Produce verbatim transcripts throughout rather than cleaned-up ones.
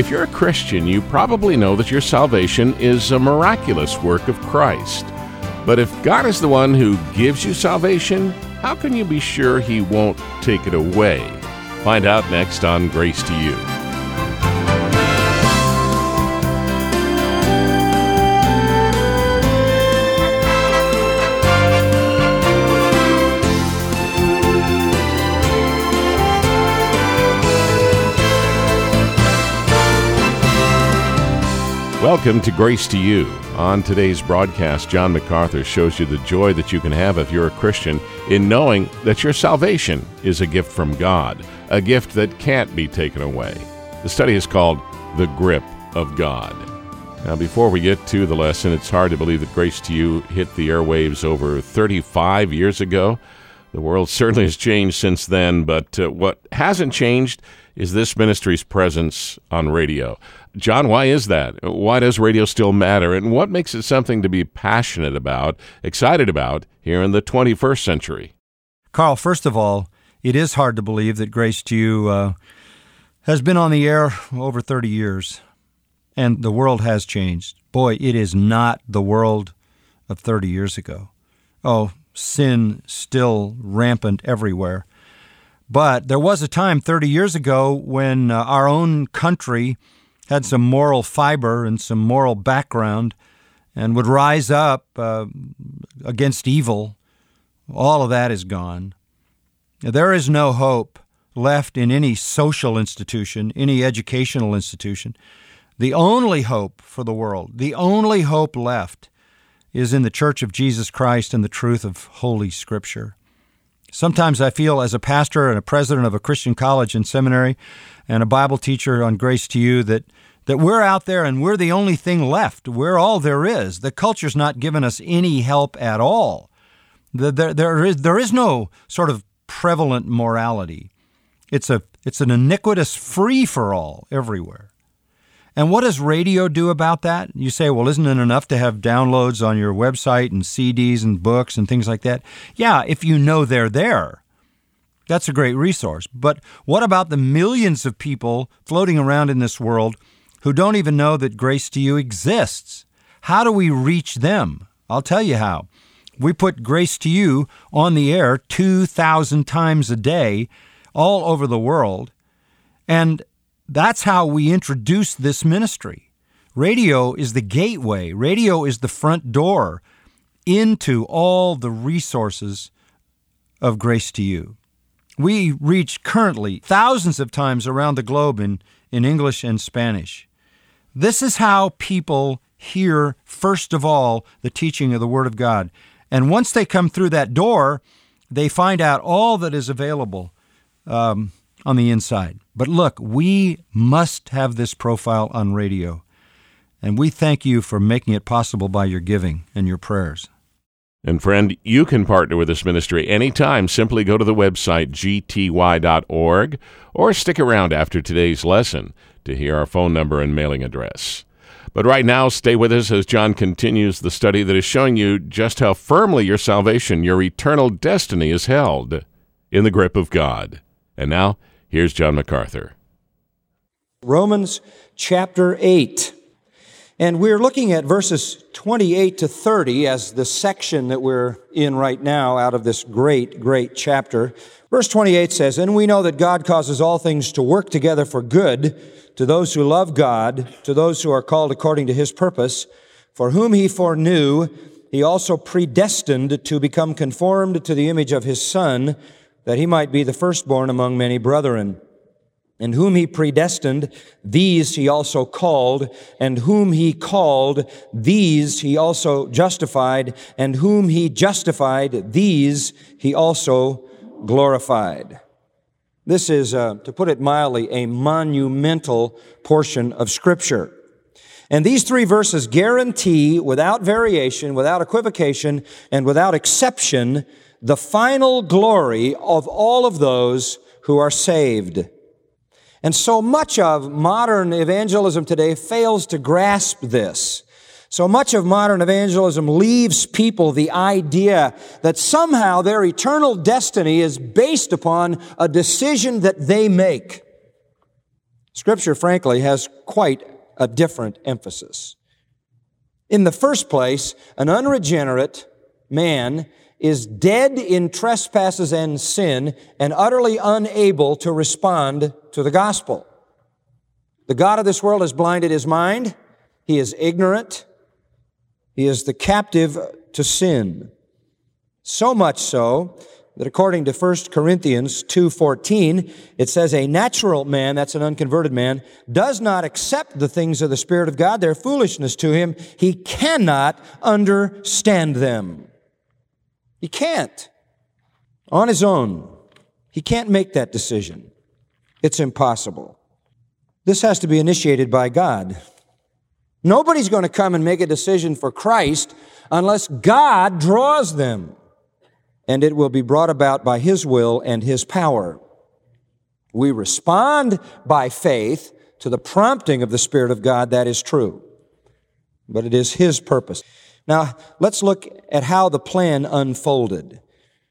If you're a Christian, you probably know that your salvation is a miraculous work of Christ. But if God is the one who gives you salvation, how can you be sure He won't take it away? Find out next on Grace to You. Welcome to Grace to You. On today's broadcast, John MacArthur shows you the joy that you can have if you're a Christian in knowing that your salvation is a gift from God, a gift that can't be taken away. The study is called The Grip of God. Now, before we get to the lesson, it's hard to believe that Grace to You hit the airwaves over thirty-five years ago. The world certainly has changed since then, but uh, what hasn't changed is this ministry's presence on radio. John, why is that? Why does radio still matter? And what makes it something to be passionate about, excited about, here in the twenty-first century? Carl, first of all, it is hard to believe that Grace to You uh, has been on the air over thirty years, and the world has changed. Boy, it is not the world of thirty years ago. Oh, sin still rampant everywhere. But there was a time thirty years ago when uh, our own country had some moral fiber and some moral background and would rise up uh, against evil. All of that is gone. There is no hope left in any social institution, any educational institution. The only hope for the world, the only hope left is in the Church of Jesus Christ and the truth of Holy Scripture. Sometimes I feel as a pastor and a president of a Christian college and seminary and a Bible teacher on Grace to You that, that we're out there and we're the only thing left. We're all there is. The culture's not given us any help at all. The, there, there is, there is no sort of prevalent morality. It's a, it's an iniquitous free-for-all everywhere. And what does radio do about that? You say, well, isn't it enough to have downloads on your website and C Ds and books and things like that? Yeah, if you know they're there. That's a great resource. But what about the millions of people floating around in this world who don't even know that Grace to You exists? How do we reach them? I'll tell you how. We put Grace to You on the air two thousand times a day all over the world, and that's how we introduce this ministry. Radio is the gateway. Radio is the front door into all the resources of Grace to You. We reach currently thousands of times around the globe in, in English and Spanish. This is how people hear, first of all, the teaching of the Word of God. And once they come through that door, they find out all that is available um, on the inside. But look, we must have this profile on radio, and we thank you for making it possible by your giving and your prayers. And friend, you can partner with this ministry anytime. Simply go to the website g t y dot org or stick around after today's lesson to hear our phone number and mailing address. But right now, stay with us as John continues the study that is showing you just how firmly your salvation, your eternal destiny, is held in the grip of God. And now, here's John MacArthur. Romans chapter eight. And we're looking at verses twenty-eight to thirty as the section that we're in right now out of this great, great chapter. Verse twenty-eight says, "And we know that God causes all things to work together for good to those who love God, to those who are called according to His purpose, for whom He foreknew, He also predestined to become conformed to the image of His Son, that He might be the firstborn among many brethren. And whom He predestined, these He also called, and whom He called, these He also justified, and whom He justified, these He also glorified." This is, uh, to put it mildly, a monumental portion of Scripture. And these three verses guarantee, without variation, without equivocation, and without exception, the final glory of all of those who are saved. And so much of modern evangelism today fails to grasp this. So much of modern evangelism leaves people the idea that somehow their eternal destiny is based upon a decision that they make. Scripture, frankly, has quite a different emphasis. In the first place, an unregenerate man is dead in trespasses and sin and utterly unable to respond to the gospel. The God of this world has blinded his mind. He is ignorant. He is the captive to sin. So much so that according to First Corinthians two fourteen, it says, a natural man, that's an unconverted man, does not accept the things of the Spirit of God. They're foolishness to him. He cannot understand them. He can't. On his own. He can't make that decision. It's impossible. This has to be initiated by God. Nobody's going to come and make a decision for Christ unless God draws them. And it will be brought about by His will and His power. We respond by faith to the prompting of the Spirit of God. That is true. But it is His purpose. Now, let's look at how the plan unfolded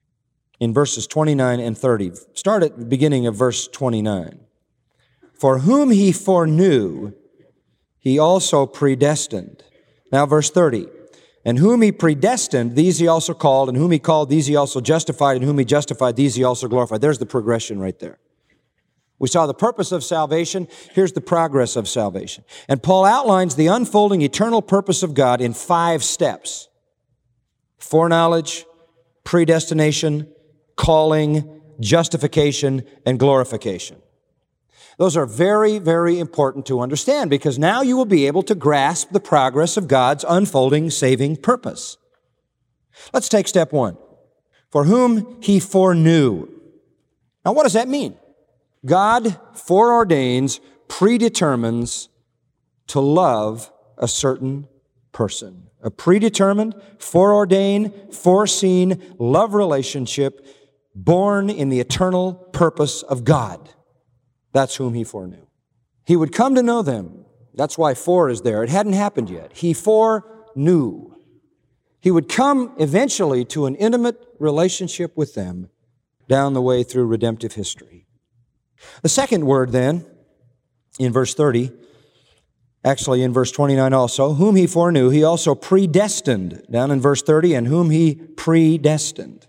in verses twenty-nine and thirty. Start at the beginning of verse twenty-nine. For whom He foreknew, He also predestined. Now, verse thirty. And whom He predestined, these He also called, and whom He called, these He also justified, and whom He justified, these He also glorified. There's the progression right there. We saw the purpose of salvation. Here's the progress of salvation. And Paul outlines the unfolding eternal purpose of God in five steps. Foreknowledge, predestination, calling, justification, and glorification. Those are very, very important to understand because now you will be able to grasp the progress of God's unfolding saving purpose. Let's take step one. For whom He foreknew. Now what does that mean? God foreordains, predetermines to love a certain person. A predetermined, foreordained, foreseen love relationship born in the eternal purpose of God. That's whom He foreknew. He would come to know them. That's why fore is there. It hadn't happened yet. He foreknew. He would come eventually to an intimate relationship with them down the way through redemptive history. The second word then, in verse thirty, actually in verse twenty-nine also, whom He foreknew, He also predestined, down in verse thirty, and whom He predestined.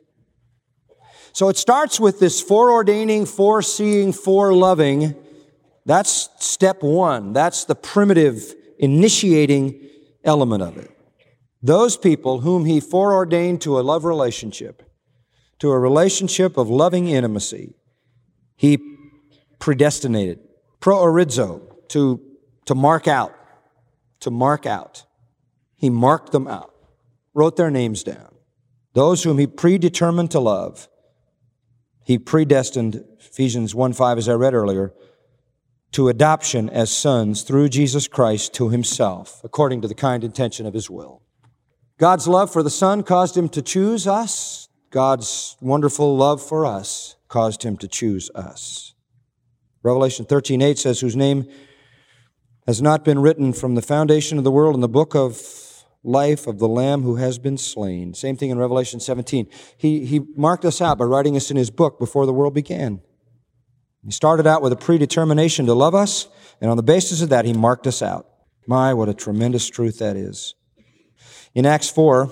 So it starts with this foreordaining, foreseeing, foreloving. That's step one. That's the primitive, initiating element of it. Those people whom He foreordained to a love relationship, to a relationship of loving intimacy, He predestinated. Proorizo, to, to mark out. To mark out. He marked them out. Wrote their names down. Those whom He predetermined to love, He predestined, Ephesians one five, as I read earlier, to adoption as sons through Jesus Christ to Himself, according to the kind intention of His will. God's love for the Son caused Him to choose us. God's wonderful love for us caused Him to choose us. Revelation thirteen eight says, whose name has not been written from the foundation of the world in the book of life of the Lamb who has been slain. Same thing in Revelation seventeen. He, he marked us out by writing us in His book before the world began. He started out with a predetermination to love us, and on the basis of that, He marked us out. My, what a tremendous truth that is. In Acts four,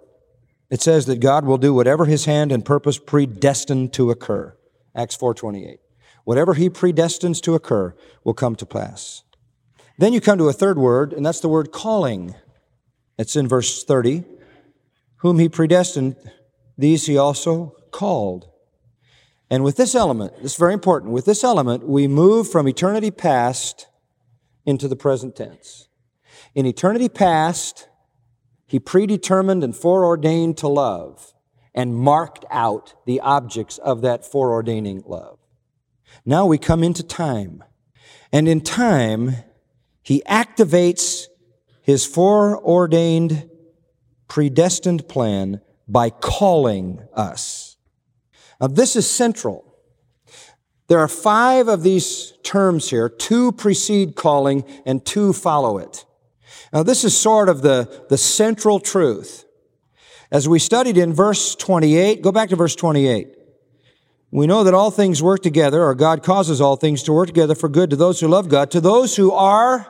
it says that God will do whatever His hand and purpose predestined to occur. Acts four twenty-eight. Whatever He predestines to occur will come to pass. Then you come to a third word, and that's the word calling. It's in verse thirty. Whom He predestined, these He also called. And with this element, this is very important, with this element, we move from eternity past into the present tense. In eternity past, He predetermined and foreordained to love and marked out the objects of that foreordaining love. Now we come into time. And in time, He activates His foreordained, predestined plan by calling us. Now this is central. There are five of these terms here. Two precede calling and two follow it. Now this is sort of the, the central truth. As we studied in verse twenty-eight, go back to verse twenty-eight. We know that all things work together, or God causes all things to work together for good to those who love God, to those who are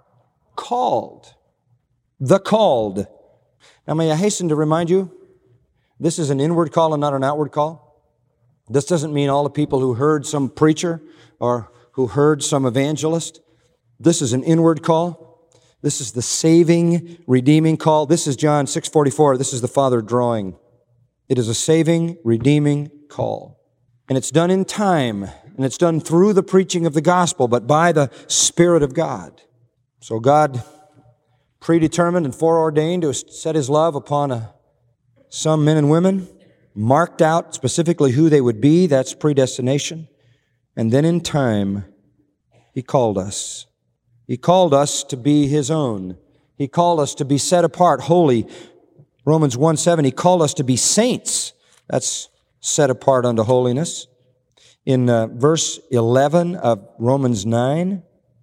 called. The called. Now, may I hasten to remind you, this is an inward call and not an outward call. This doesn't mean all the people who heard some preacher or who heard some evangelist. This is an inward call. This is the saving, redeeming call. This is John six forty-four. This is the Father drawing. It is a saving, redeeming call. And it's done in time, and it's done through the preaching of the gospel, but by the Spirit of God. So God predetermined and foreordained to set His love upon a, some men and women, marked out specifically who they would be. That's predestination. And then in time, He called us. He called us to be His own. He called us to be set apart, holy. Romans one seven, He called us to be saints. That's set apart unto holiness. In uh, verse eleven of Romans nine,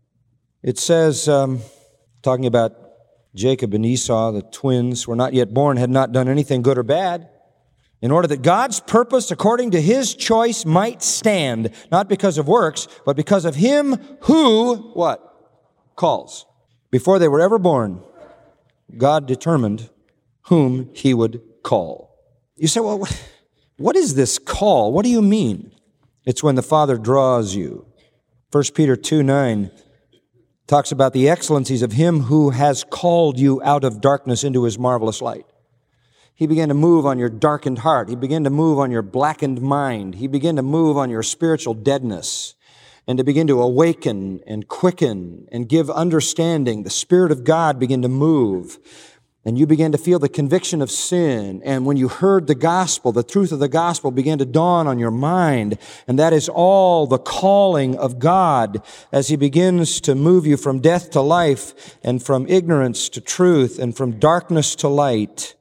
it says, um, talking about Jacob and Esau, the twins, were not yet born, had not done anything good or bad, in order that God's purpose according to His choice might stand, not because of works, but because of Him who, what? Calls. Before they were ever born, God determined whom He would call. You say, well, what is this call? What do you mean? It's when the Father draws you. First Peter two nine talks about the excellencies of Him who has called you out of darkness into His marvelous light. He began to move on your darkened heart. He began to move on your blackened mind. He began to move on your spiritual deadness and to begin to awaken and quicken and give understanding. The Spirit of God began to move. And you began to feel the conviction of sin. And when you heard the gospel, the truth of the gospel began to dawn on your mind. And that is all the calling of God as He begins to move you from death to life and from ignorance to truth and from darkness to light.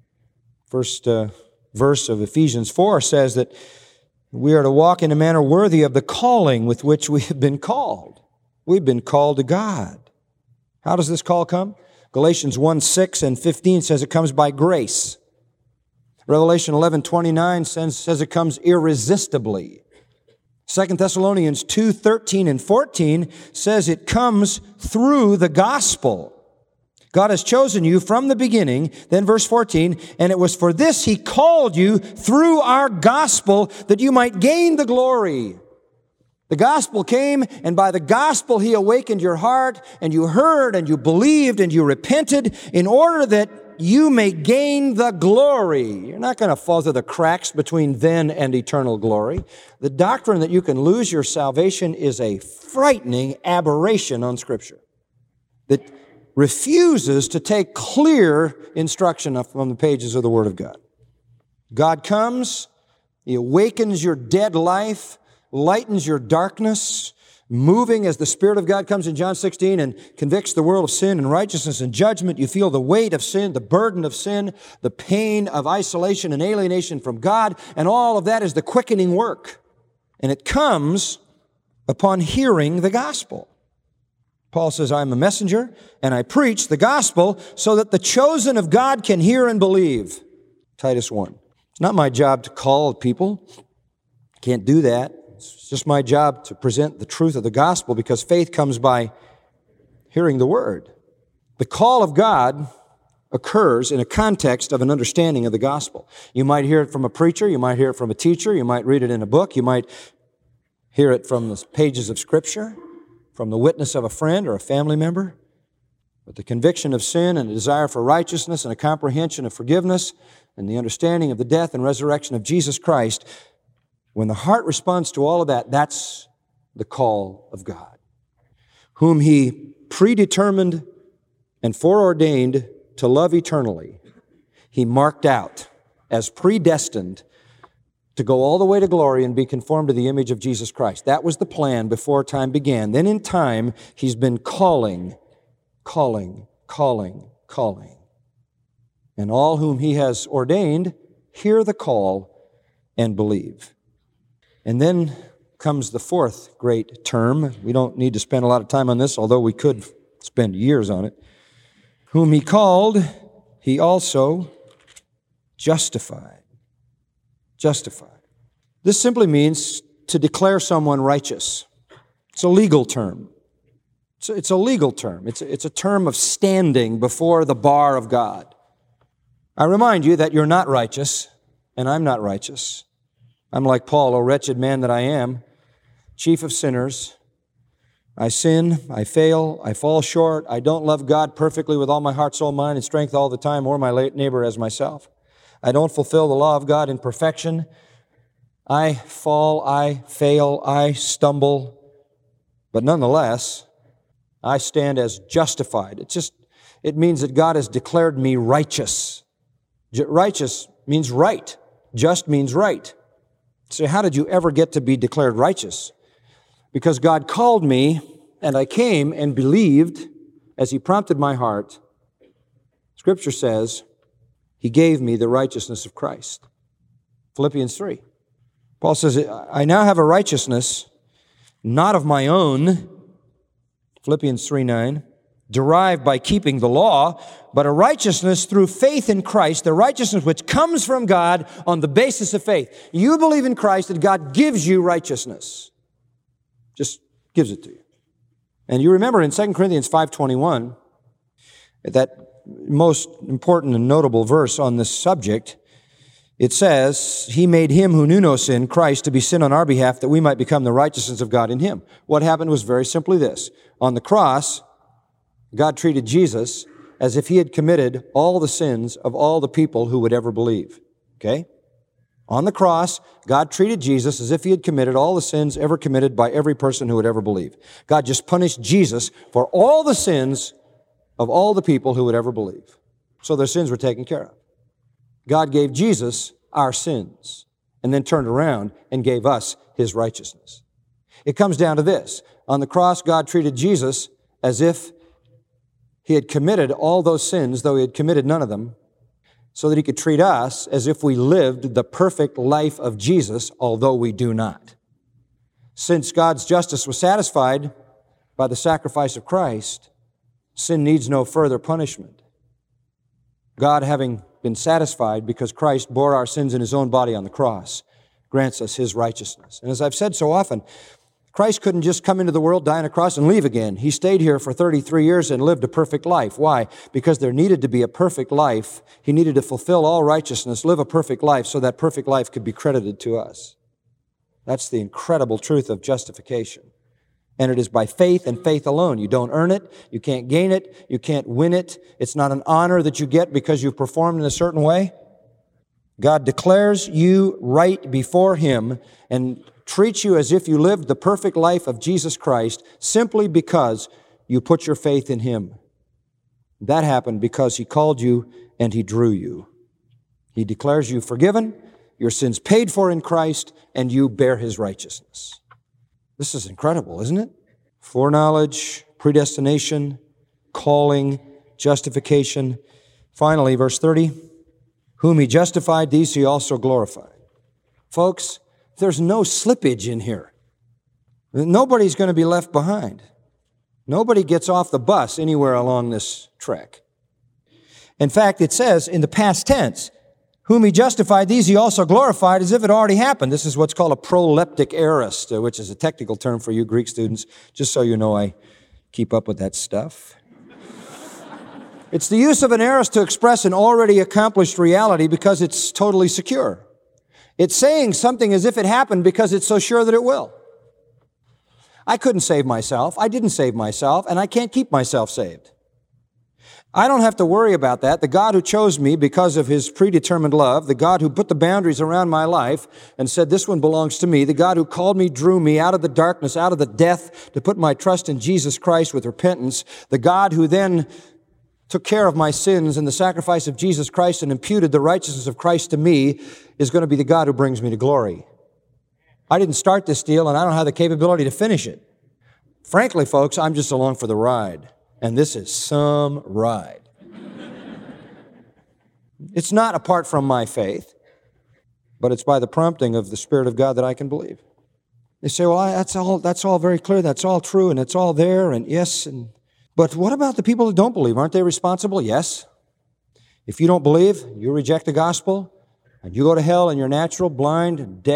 First uh, verse of Ephesians four says that we are to walk in a manner worthy of the calling with which we have been called. We've been called to God. How does this call come? Galatians one six and fifteen says it comes by grace. Revelation eleven twenty-nine says, says it comes irresistibly. Second Thessalonians two thirteen and fourteen says it comes through the gospel. God has chosen you from the beginning. Then verse fourteen, and it was for this He called you through our gospel that you might gain the glory. The gospel came, and by the gospel He awakened your heart, and you heard, and you believed, and you repented, in order that you may gain the glory. You're not going to fall through the cracks between then and eternal glory. The doctrine that you can lose your salvation is a frightening aberration on Scripture that refuses to take clear instruction from the pages of the Word of God. God comes, He awakens your dead life, lightens your darkness, moving as the Spirit of God comes in John sixteen and convicts the world of sin and righteousness and judgment. You feel the weight of sin, the burden of sin, the pain of isolation and alienation from God, and all of that is the quickening work. And it comes upon hearing the gospel. Paul says, I'm a messenger, and I preach the gospel so that the chosen of God can hear and believe. Titus one. It's not my job to call people. Can't do that. It's just my job to present the truth of the gospel because faith comes by hearing the word. The call of God occurs in a context of an understanding of the gospel. You might hear it from a preacher, you might hear it from a teacher, you might read it in a book, you might hear it from the pages of Scripture, from the witness of a friend or a family member. But the conviction of sin and a desire for righteousness and a comprehension of forgiveness and the understanding of the death and resurrection of Jesus Christ, when the heart responds to all of that, that's the call of God, whom He predetermined and foreordained to love eternally. He marked out as predestined to go all the way to glory and be conformed to the image of Jesus Christ. That was the plan before time began. Then in time, He's been calling, calling, calling, calling. And all whom He has ordained hear the call and believe. And then comes the fourth great term. We don't need to spend a lot of time on this, although we could spend years on it. Whom He called, He also justified. Justified. This simply means to declare someone righteous. It's a legal term. It's a, it's a legal term. It's a, it's a term of standing before the bar of God. I remind you that you're not righteous, and I'm not righteous. I'm like Paul, O wretched man that I am, chief of sinners. I sin, I fail, I fall short. I don't love God perfectly with all my heart, soul, mind, and strength all the time, or my neighbor as myself. I don't fulfill the law of God in perfection. I fall, I fail, I stumble. But nonetheless, I stand as justified. It just, it means that God has declared me righteous. Righteous means right. Just means right. So how did you ever get to be declared righteous? Because God called me, and I came and believed as He prompted my heart. Scripture says He gave me the righteousness of Christ. Philippians three. Paul says, I now have a righteousness, not of my own, Philippians three nine, derived by keeping the law, but a righteousness through faith in Christ, the righteousness which comes from God on the basis of faith. You believe in Christ, and God gives you righteousness. Just gives it to you. And you remember in Second Corinthians five twenty-one, that most important and notable verse on this subject, it says, He made Him who knew no sin, Christ, to be sin on our behalf, that we might become the righteousness of God in Him. What happened was very simply this. On the cross, God treated Jesus as if He had committed all the sins of all the people who would ever believe. Okay? On the cross, God treated Jesus as if He had committed all the sins ever committed by every person who would ever believe. God just punished Jesus for all the sins of all the people who would ever believe. So their sins were taken care of. God gave Jesus our sins and then turned around and gave us His righteousness. It comes down to this. On the cross, God treated Jesus as if He had committed all those sins, though He had committed none of them, so that He could treat us as if we lived the perfect life of Jesus, although we do not. Since God's justice was satisfied by the sacrifice of Christ, sin needs no further punishment. God, having been satisfied because Christ bore our sins in His own body on the cross, grants us His righteousness. And as I've said so often, Christ couldn't just come into the world, die on a cross, and leave again. He stayed here for thirty-three years and lived a perfect life. Why? Because there needed to be a perfect life. He needed to fulfill all righteousness, live a perfect life, so that perfect life could be credited to us. That's the incredible truth of justification. And it is by faith and faith alone. You don't earn it. You can't gain it. You can't win it. It's not an honor that you get because you've performed in a certain way. God declares you right before Him and treats you as if you lived the perfect life of Jesus Christ simply because you put your faith in Him. That happened because He called you and He drew you. He declares you forgiven, your sins paid for in Christ, and you bear His righteousness. This is incredible, isn't it? Foreknowledge, predestination, calling, justification. Finally, verse thirty, whom He justified, these He also glorified. Folks, there's no slippage in here. Nobody's going to be left behind. Nobody gets off the bus anywhere along this trek. In fact, it says in the past tense, whom He justified, these He also glorified, as if it already happened. This is what's called a proleptic aorist, which is a technical term for you Greek students, just so you know I keep up with that stuff. It's the use of an aorist to express an already accomplished reality because it's totally secure. It's saying something as if it happened because it's so sure that it will. I couldn't save myself. I didn't save myself, and I can't keep myself saved. I don't have to worry about that. The God who chose me because of His predetermined love, the God who put the boundaries around my life and said, this one belongs to me, the God who called me, drew me out of the darkness, out of the death, to put my trust in Jesus Christ with repentance, the God who then took care of my sins and the sacrifice of Jesus Christ and imputed the righteousness of Christ to me, is going to be the God who brings me to glory. I didn't start this deal, and I don't have the capability to finish it. Frankly, folks, I'm just along for the ride. And this is some ride. It's not apart from my faith, but it's by the prompting of the Spirit of God that I can believe. They say, well, that's all, that's all very clear, that's all true, and it's all there, and yes, and but what about the people that don't believe? Aren't they responsible? Yes. If you don't believe, you reject the gospel, and you go to hell, and you're natural, blind, dead,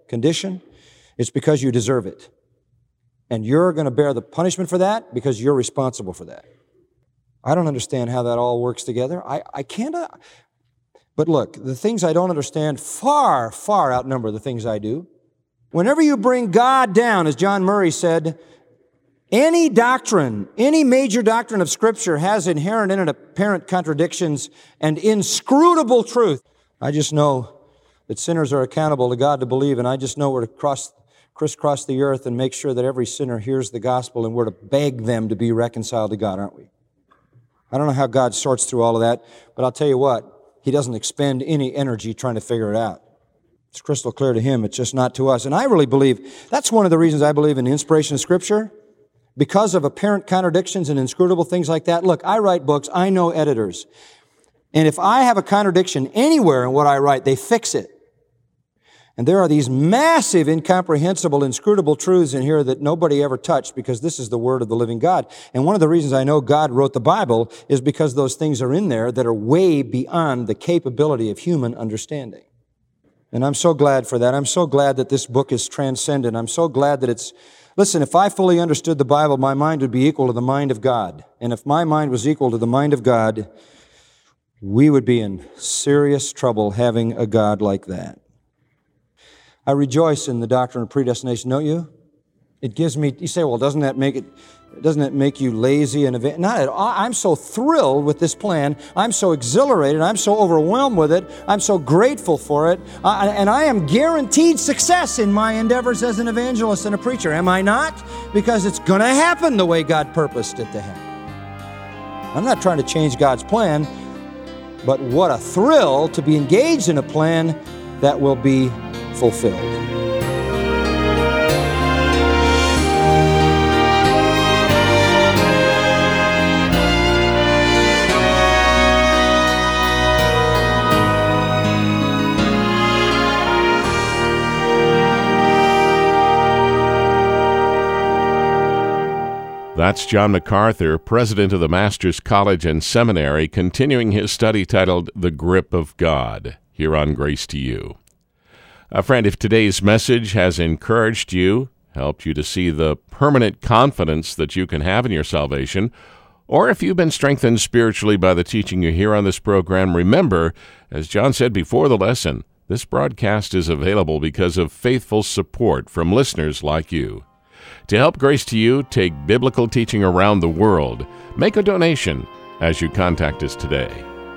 condition, it's because you deserve it. And you're going to bear the punishment for that because you're responsible for that. I don't understand how that all works together. I, I can't. Uh, but look, the things I don't understand far, far outnumber the things I do. Whenever you bring God down, as John Murray said, any doctrine, any major doctrine of Scripture has inherent in it apparent contradictions and inscrutable truth. I just know that sinners are accountable to God to believe, and I just know we're to cross, crisscross the earth and make sure that every sinner hears the gospel, and we're to beg them to be reconciled to God, aren't we? I don't know how God sorts through all of that, but I'll tell you what, He doesn't expend any energy trying to figure it out. It's crystal clear to Him. It's just not to us. And I really believe, that's one of the reasons I believe in the inspiration of Scripture, because of apparent contradictions and inscrutable things like that. Look, I write books. I know editors. And if I have a contradiction anywhere in what I write, they fix it. And there are these massive, incomprehensible, inscrutable truths in here that nobody ever touched because this is the Word of the living God. And one of the reasons I know God wrote the Bible is because those things are in there that are way beyond the capability of human understanding. And I'm so glad for that. I'm so glad that this book is transcendent. I'm so glad that it's... Listen, if I fully understood the Bible, my mind would be equal to the mind of God. And if my mind was equal to the mind of God, we would be in serious trouble having a God like that. I rejoice in the doctrine of predestination, don't you? It gives me, you say, well, doesn't that make it, doesn't that make you lazy and event? Not at all. I'm so thrilled with this plan. I'm so exhilarated. I'm so overwhelmed with it. I'm so grateful for it. I, and I am guaranteed success in my endeavors as an evangelist and a preacher. Am I not? Because it's going to happen the way God purposed it to happen. I'm not trying to change God's plan, but what a thrill to be engaged in a plan that will be fulfilled. That's John MacArthur, president of the Masters College and Seminary, continuing his study titled The Grip of God, here on Grace to You. Uh, friend, if today's message has encouraged you, helped you to see the permanent confidence that you can have in your salvation, or if you've been strengthened spiritually by the teaching you hear on this program, remember, as John said before the lesson, this broadcast is available because of faithful support from listeners like you. To help Grace to You take biblical teaching around the world, make a donation as you contact us today.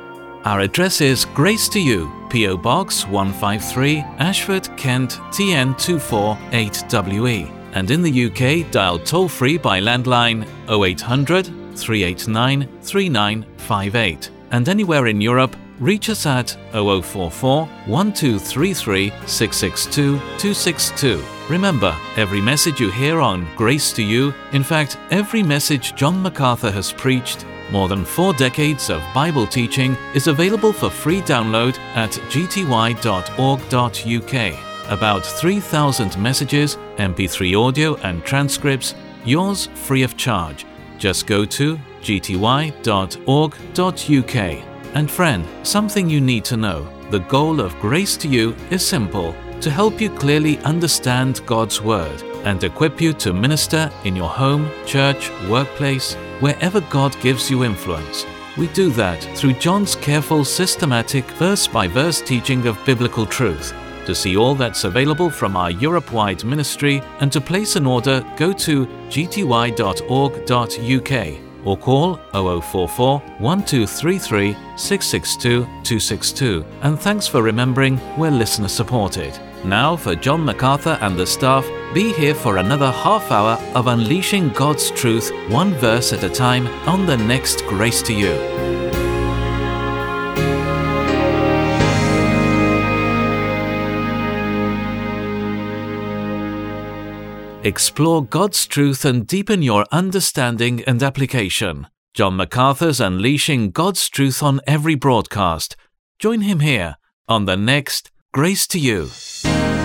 Our address is Grace to You, P O Box one five three, Ashford, Kent, T N two four eight W E. And in the U K, dial toll-free by landline oh eight hundred, three eight nine, three nine five eight. And anywhere in Europe, reach us at oh oh four four, one two three three, six six two, two six two. Remember, every message you hear on Grace to You, in fact, every message John MacArthur has preached, more than four decades of Bible teaching, is available for free download at g t y dot org dot u k. About three thousand messages, M P three audio and transcripts, yours free of charge. Just go to g t y dot org dot u k. And friend, something you need to know. The goal of Grace to You is simple: to help you clearly understand God's Word and equip you to minister in your home, church, workplace, wherever God gives you influence. We do that through John's careful, systematic, verse-by-verse teaching of biblical truth. To see all that's available from our Europe-wide ministry and to place an order, go to g t y dot org dot u k or call oh oh four four, one two three three, six six two, two six two. And thanks for remembering we're listener supported. Now for John MacArthur and the staff, be here for another half hour of unleashing God's truth, one verse at a time, on the next Grace to You. Explore God's truth and deepen your understanding and application. John MacArthur's Unleashing God's Truth on every broadcast. Join him here on the next Grace to You.